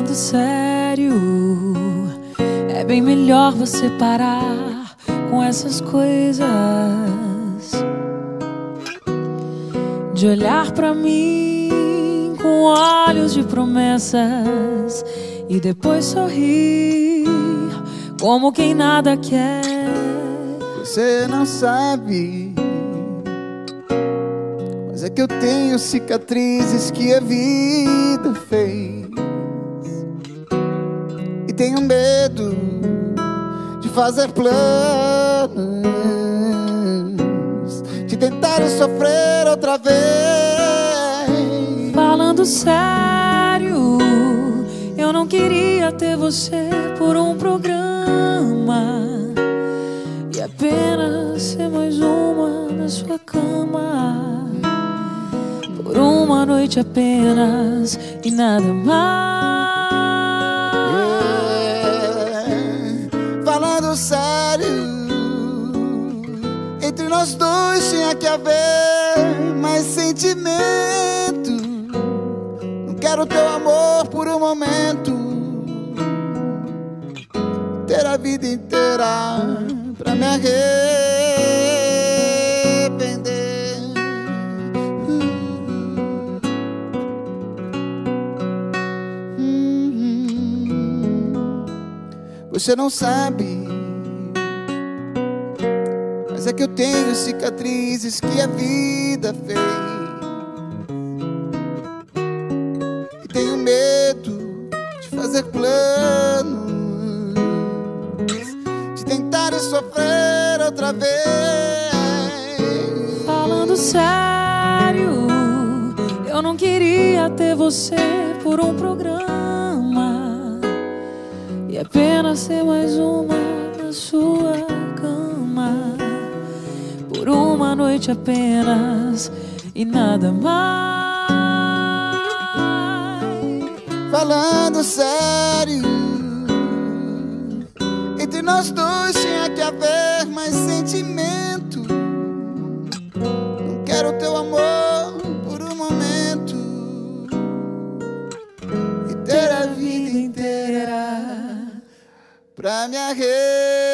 Falando sério, é bem melhor você parar com essas coisas de olhar pra mim com olhos de promessas e depois sorrir como quem nada quer. Você não sabe, mas é que eu tenho cicatrizes que a vida fez. E tenho medo de fazer planos, de tentar sofrer outra vez. Falando sério, eu não queria ter você por um programa e apenas ser mais uma na sua cama. Por uma noite apenas e nada mais. Falando sério, entre nós dois tinha que haver mais sentimento. Não quero teu amor por um momento, ter a vida inteira pra me arrepender. Você não sabe, mas é que eu tenho cicatrizes que a vida fez. E tenho medo de fazer planos, de tentar sofrer outra vez. Falando sério, eu não queria ter você por um programa e apenas ser mais uma na sua cama. Por uma noite apenas e nada mais. Falando sério, entre nós dois tinha que haver mais sentimento. Não quero teu amor por um momento e ter a vida inteira pra me arrepender.